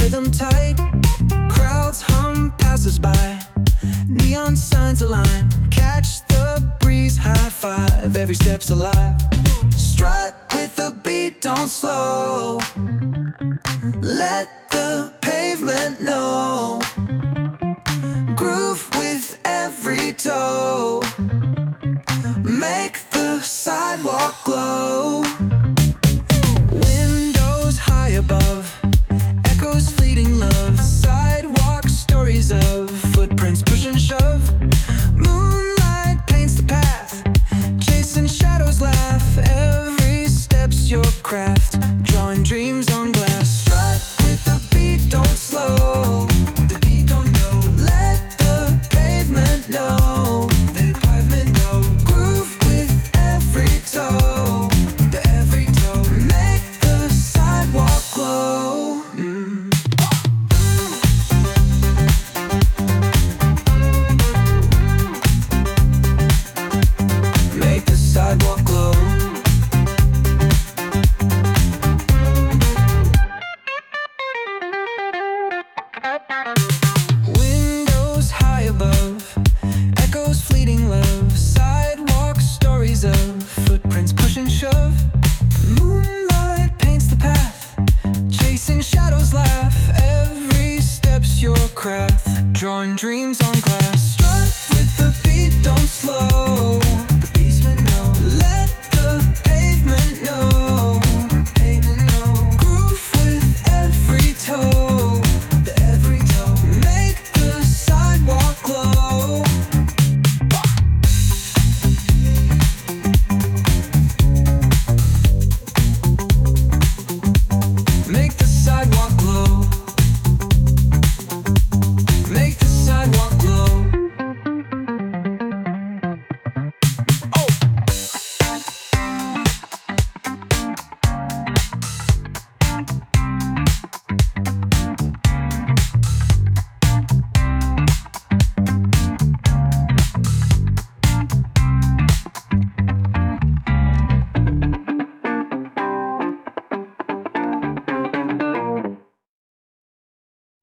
rhythm tight. Crowds hum passers-by, neon signs align. Catch the breeze, high five, every step's alive. Strut with the beat, don't slow. Let the pavement know. Groove with every toe. Make the sidewalk glow. Windows high above, echoes fleeting love. Sidewalk stories of footprints push and shove. Moonlight paints the path, chasing shadows laugh. Every step's your craft, drawing dreams on glass. Strut with the beat, don't slow. The beat don't know. Let the pavement know. The pavement know. Groove with every toe. The every toe. Make the sidewalk glow. Make the sidewalk glow. Windows high above, echoes fleeting love. Sidewalk stories of footprints push and shove. Moonlight paints the path, chasing shadows laugh. Every step's your craft, drawing dreams on glass. Strut with the beat, don't slow.